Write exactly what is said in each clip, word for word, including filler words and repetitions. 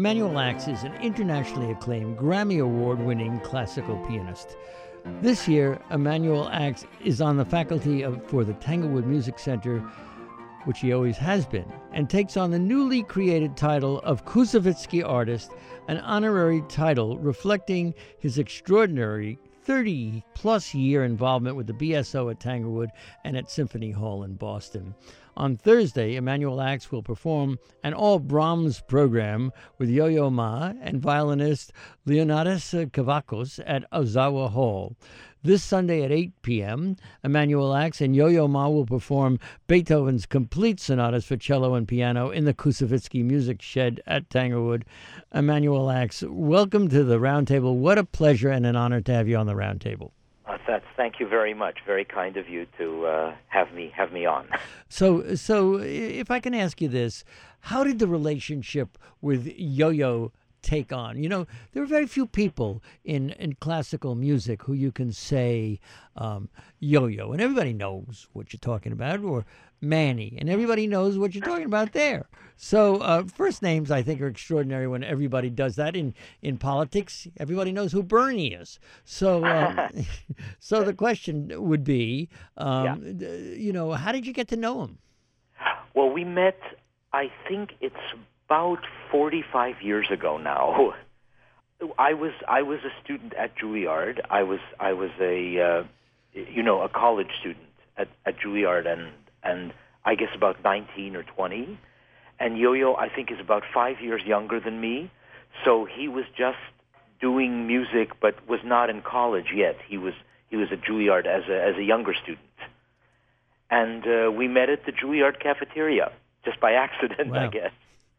Emanuel Ax is an internationally acclaimed Grammy Award-winning classical pianist. This year, Emanuel Ax is on the faculty of, for the Tanglewood Music Center, which he always has been, and takes on the newly created title of Koussevitzky Artist, an honorary title reflecting his extraordinary thirty-plus year involvement with the B S O at Tanglewood and at Symphony Hall in Boston. On Thursday, Emanuel Ax will perform an all-Brahms program with Yo-Yo Ma and violinist Leonidas Kavakos at Ozawa Hall. This Sunday at eight p.m., Emanuel Ax and Yo-Yo Ma will perform Beethoven's complete sonatas for cello and piano in the Koussevitzky Music Shed at Tanglewood. Emanuel Ax, welcome to the Roundtable. What a pleasure and an honor to have you on the Roundtable. Uh, that's, thank you very much. Very kind of you to uh, have me have me on. So, so if I can ask you this, how did the relationship with Yo-Yo take on? You know, there are very few people in, in classical music who you can say um, Yo-Yo, and everybody knows what you're talking about, or Manny, and everybody knows what you're talking about there. So uh, first names, I think, are extraordinary when everybody does that. In in politics, everybody knows who Bernie is. So um, so the question would be, um, yeah. you know, how did you get to know him? Well, we met, I think it's about forty-five years ago now. I was I was a student at Juilliard. I was I was a uh, you know a college student at, at Juilliard, and and I guess about nineteen or twenty. And Yo-Yo, I think, is about five years younger than me. So he was just doing music, but was not in college yet. He was he was at Juilliard as a as a younger student, and uh, we met at the Juilliard cafeteria just by accident, wow. I guess.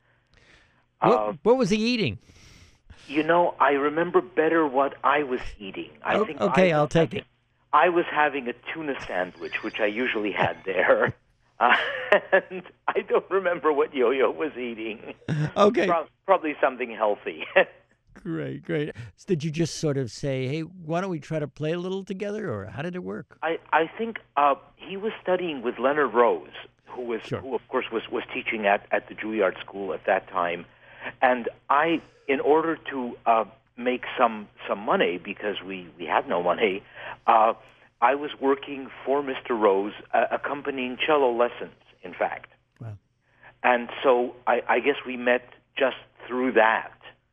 What, uh, what was he eating? You know, I remember better what I was eating. I oh, think okay, I I'll take having, it. I was having a tuna sandwich, which I usually had there. Uh, and I don't remember what Yo-Yo was eating. Okay. Pro- probably something healthy. Great, great. So did you just sort of say, hey, why don't we try to play a little together, or how did it work? I, I think uh, he was studying with Leonard Rose, who was sure. who of course was, was teaching at, at the Juilliard School at that time. And I, in order to uh, make some some money, because we, we had no money, uh, I was working for Mister Rose, uh, accompanying cello lessons, in fact. Wow. And so I, I guess we met just through that.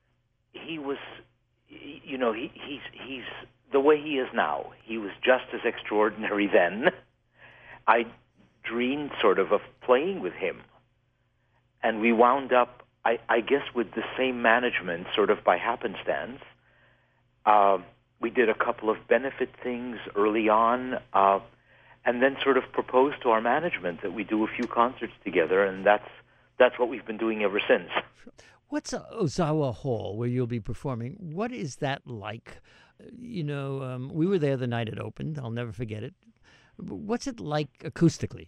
He was, you know, he, he's he's the way he is now. He was just as extraordinary then. I dreamed sort of of playing with him. And we wound up, I, I guess, with the same management, sort of by happenstance. Uh, we did a couple of benefit things early on, uh, and then sort of proposed to our management that we do a few concerts together, and that's that's what we've been doing ever since. What's Ozawa Hall, where you'll be performing? What is that like? You know, um, we were there the night it opened. I'll never forget it. What's it like acoustically?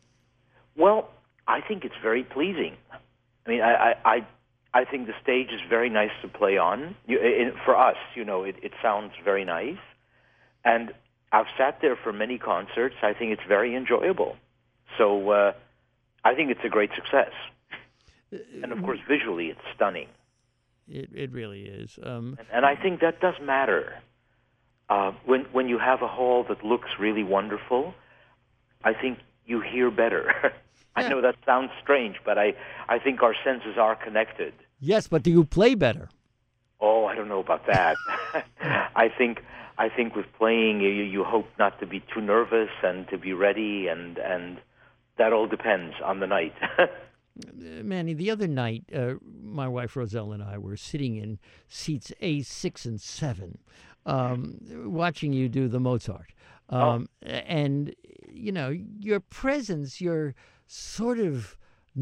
Well, I think it's very pleasing. I mean, I, I, I, I think the stage is very nice to play on. You, it, for us, you know, it, it sounds very nice. And I've sat there for many concerts. I think it's very enjoyable. So uh, I think it's a great success. And, of course, visually, it's stunning. It it really is. Um, and, and I think that does matter. Uh, when when you have a hall that looks really wonderful, I think you hear better. I know that sounds strange, but I, I think our senses are connected. Yes, but do you play better? Oh, I don't know about that. I think I think with playing, you, you hope not to be too nervous and to be ready, and, and that all depends on the night. Manny, the other night, uh, my wife Roselle and I were sitting in seats A six and seven, um, watching you do the Mozart. Um, oh. And, you know, your presence, your sort of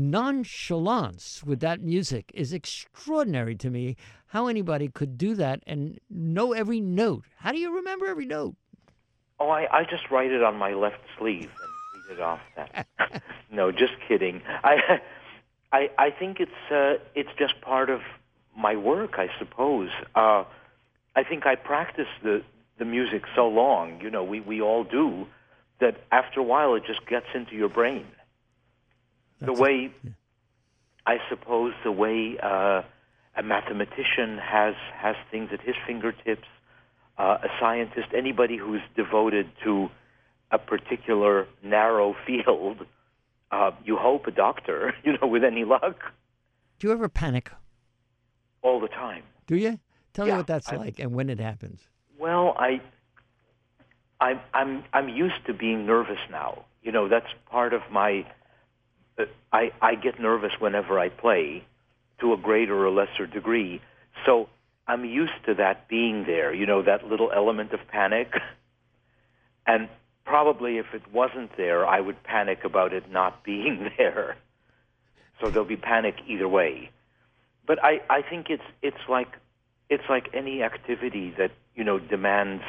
nonchalance with that music is extraordinary to me. How anybody could do that and know every note. How do you remember every note? Oh, I, I just write it on my left sleeve and read it off that. No, just kidding. I I, I think it's uh, it's just part of my work, I suppose. Uh, I think I practice the, the music so long, you know, we, we all do, that after a while it just gets into your brain. That's the way, yeah. I suppose, the way uh, a mathematician has has things at his fingertips. Uh, a scientist, anybody who's devoted to a particular narrow field, uh, you hope a doctor, you know, with any luck. Do you ever panic? All the time. Do you? Tell Yeah, me what that's I- like and when it happens. Well, I, I'm I'm I'm used to being nervous now. You know, that's part of my. Uh, I I get nervous whenever I play, to a greater or lesser degree. So I'm used to that being there. You know, that little element of panic. And probably if it wasn't there, I would panic about it not being there. So there'll be panic either way. But I, I think it's it's like it's like any activity that, you know, demands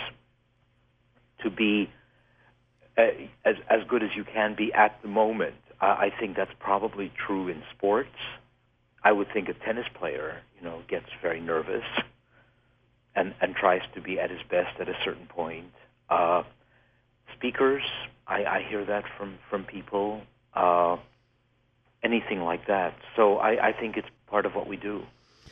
to be uh, as as good as you can be at the moment. Uh, I think that's probably true in sports. I would think a tennis player, you know, gets very nervous and and tries to be at his best at a certain point. Uh, speakers, I, I hear that from from people. Uh, anything like that. So I, I think it's part of what we do.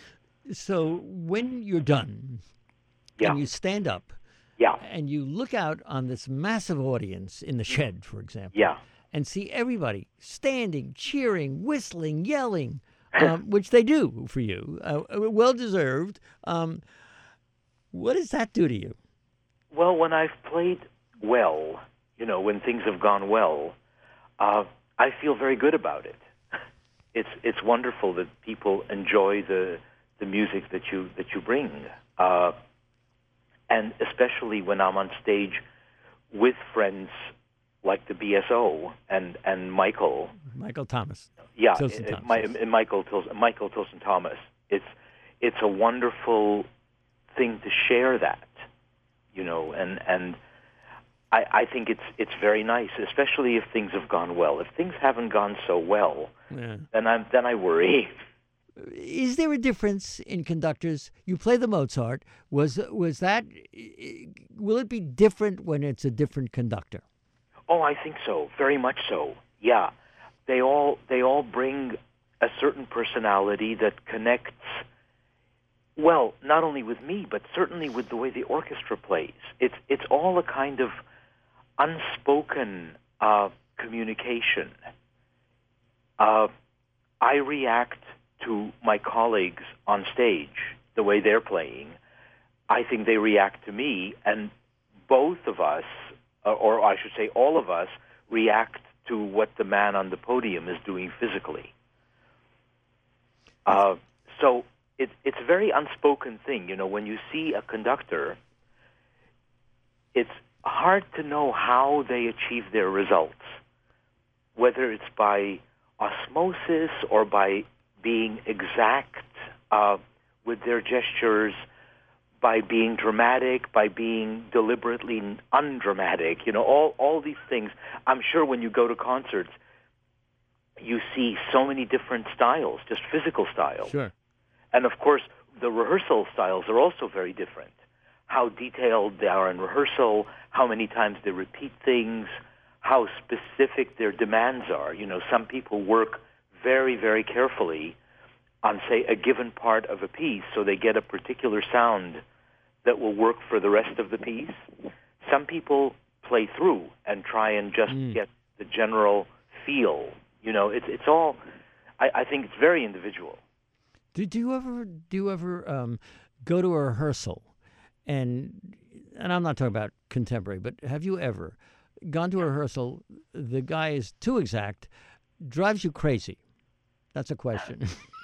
So when you're done Yeah. and you stand up Yeah. and you look out on this massive audience in the shed, for example, Yeah. and see everybody standing, cheering, whistling, yelling, um, which they do for you, uh, well deserved. Um, what does that do to you? Well, when I've played well, you know, when things have gone well, uh, I feel very good about it. It's it's wonderful that people enjoy the the music that you that you bring, uh, and especially when I'm on stage with friends like the B S O and and Michael. Michael Thomas. Yeah, Tilson uh, Thomas, my, yes. uh, Michael Tilson, Michael Tilson Thomas. It's it's a wonderful thing to share that, you know, and and I, I think it's it's very nice, especially if things have gone well. If things haven't gone so well, Yeah. then I'm then I worry. Is there a difference in conductors? You play the Mozart. Was was that? Will it be different when it's a different conductor? Oh, I think so, very much so. Yeah, they all they all bring a certain personality that connects. Well, not only with me, but certainly with the way the orchestra plays. It's it's all a kind of unspoken uh, communication. Uh, I react to my colleagues on stage the way they're playing. I think they react to me, and both of us, uh, or I should say all of us, react to what the man on the podium is doing physically. Uh, so it, it's a very unspoken thing. You know, when you see a conductor, it's hard to know how they achieve their results, whether it's by osmosis or by being exact uh, with their gestures, by being dramatic, by being deliberately undramatic. You know, all, all these things. I'm sure when you go to concerts, you see so many different styles, just physical styles. Sure. And of course, the rehearsal styles are also very different. How detailed they are in rehearsal, how many times they repeat things, how specific their demands are. You know, some people work very, very carefully on, say, a given part of a piece so they get a particular sound that will work for the rest of the piece. Some people play through and try and just Mm. get the general feel. You know, it's it's all, I, I think it's very individual. Do, do you ever do you ever um, go to a rehearsal, and and I'm not talking about contemporary, but have you ever gone to a rehearsal? The guy is too exact, drives you crazy. That's a question.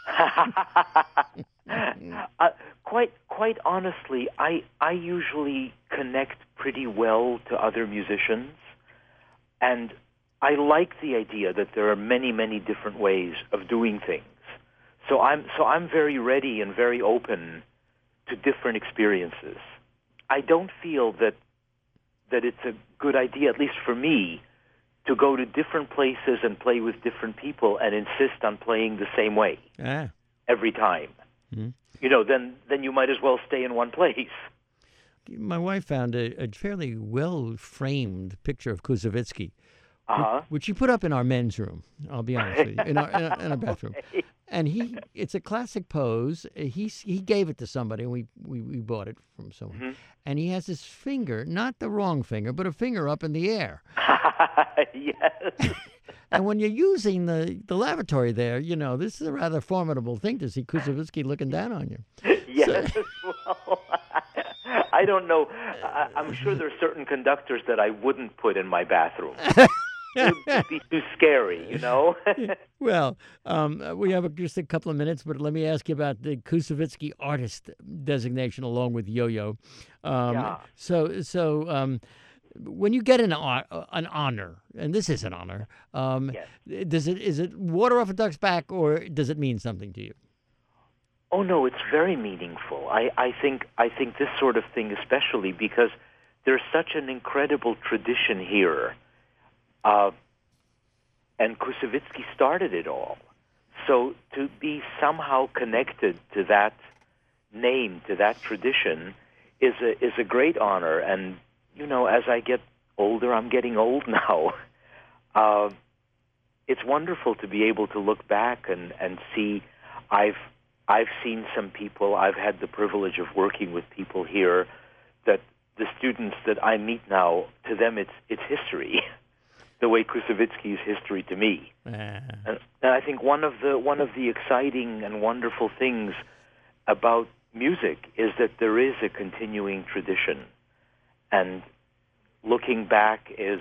uh, quite quite honestly, I I usually connect pretty well to other musicians, and I like the idea that there are many many different ways of doing things. So I'm so I'm very ready and very open to different experiences. I don't feel that that it's a good idea, at least for me, to go to different places and play with different people and insist on playing the same way Ah. every time. Mhm. You know, then then you might as well stay in one place. My wife found a, a fairly well-framed picture of Koussevitzky, Uh-huh. which she put up in our men's room. I'll be honest with you, in our, in our, in our bathroom. Okay. And he, it's a classic pose. He he gave it to somebody, and we, we, we bought it from someone. Mm-hmm. And he has his finger, not the wrong finger, but a finger up in the air. Yes. And when you're using the, the lavatory there, you know, this is a rather formidable thing to see Koussevitzky looking down on you. Yes. Well, I don't know. I, I'm sure there are certain conductors that I wouldn't put in my bathroom. It would be too scary, you know? Well, um, we have a, just a couple of minutes, but let me ask you about the Koussevitzky artist designation along with Yo-Yo. Um, Yeah. So, so um, when you get an hon- an honor, and this is an honor, um, Yes. does it is it water off a duck's back, or does it mean something to you? Oh no, it's very meaningful. I, I think I think this sort of thing especially because there's such an incredible tradition here. Uh, and Koussevitzky started it all. So to be somehow connected to that name, to that tradition, is a is a great honor. And you know, as I get older, I'm getting old now. Uh, it's wonderful to be able to look back and, and see. I've I've seen some people. I've had the privilege of working with people here that the students that I meet now, to them, it's it's history. The way Koussevitzky is history to me. Ah. And, and I think one of the one of the exciting and wonderful things about music is that there is a continuing tradition, and looking back is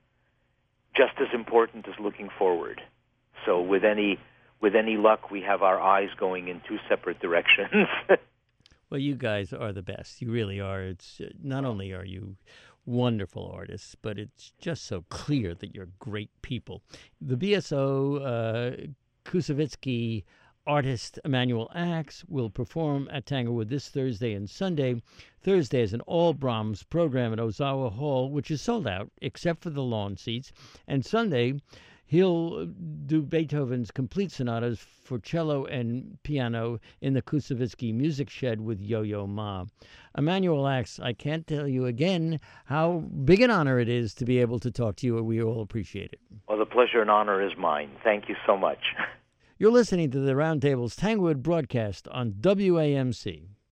just as important as looking forward. So with any with any luck, we have our eyes going in two separate directions. Well, you guys are the best. You really are. It's uh, not only are you wonderful artists, but it's just so clear that you're great people. The B S O uh, Koussevitzky artist Emanuel Ax will perform at Tanglewood this Thursday and Sunday. Thursday is an all Brahms program at Ozawa Hall, which is sold out except for the lawn seats. And Sunday, he'll do Beethoven's complete sonatas for cello and piano in the Koussevitzky Music Shed with Yo-Yo Ma. Emanuel Ax, I can't tell you again how big an honor it is to be able to talk to you, and we all appreciate it. Well, the pleasure and honor is mine. Thank you so much. You're listening to the Roundtable's Tanglewood broadcast on W A M C.